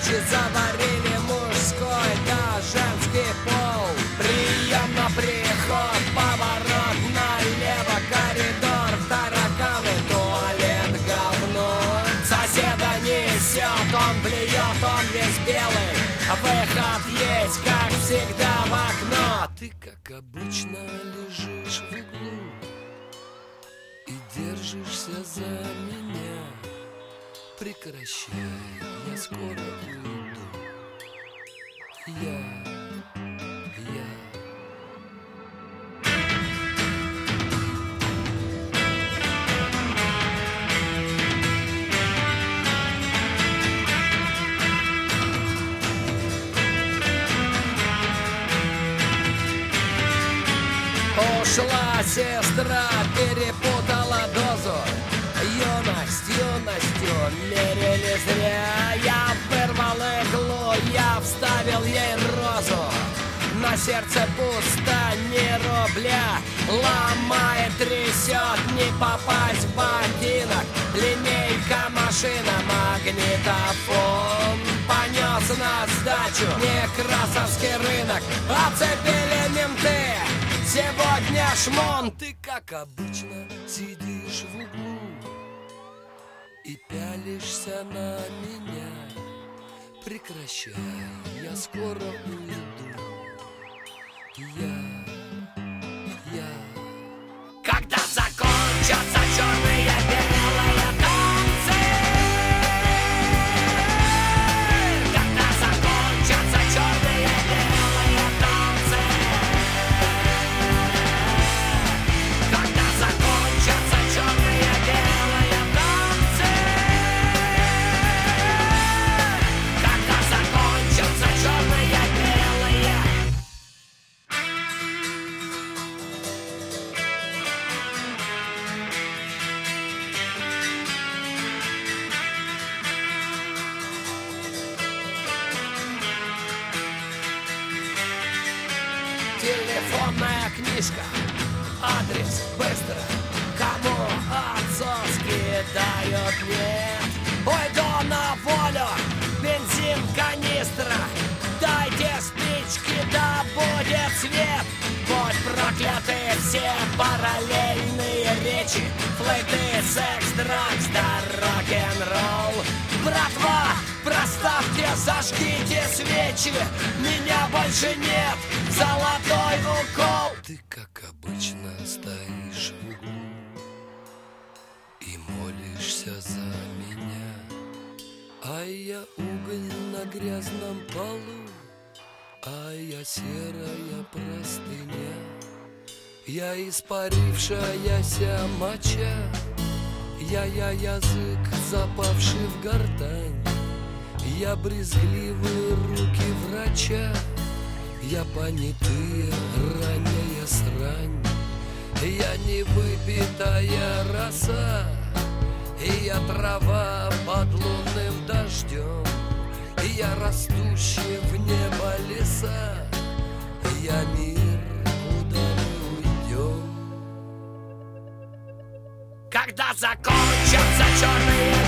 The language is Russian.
ночи заварили мужской да женский пол. Прием на приход, поворот налево, коридор, тараканы, туалет, говно. Соседа несет, он блюет, он весь белый. Выход есть, как всегда, в окно. Ты, как обычно, лежишь в углу и держишься за меня. Прекращай, я скоро уйду. Я Ушла сестра, перепутала дозу. Юностью мерили зря. Я вырвал иглу, я вставил ей розу. На сердце пусто, ни рубля. Ломает, трясет, не попасть в ботинок. Линейка, машина, магнитофон. Понес на сдачу Некрасовский рынок. Оцепили менты. Сегодня шмон. Ты, как обычно, сидишь в углу и пялишься на меня. Прекращай, я скоро уйду. Когда закончатся черные белые танцы, когда закончатся черные белые танцы, когда закончатся черные белые танцы, когда закончатся черные белые. Телефонная книжка, адрес быстро. Кому отцовские дают, нет. Уйду на волю, бензин, канистра. Дайте спички, да будет свет. Будь прокляты все параллельные речи. Флейты, секс, дракс, да рок-н-ролл. Братва, проставьте, зажгите свечи. Меня больше нет, золотой укол. Ты, как обычно, стоишь в углу и молишься за меня. А я уголь на грязном полу, а я серая простыня. Я испарившаяся моча, я язык, запавший в гортань. Я брезгливые руки врача, я понятые ранняя срань. Я невыпитая роса, я трава под лунным дождем. Я растущие в небо леса, я мир, куда мы уйдем. Когда закончатся черные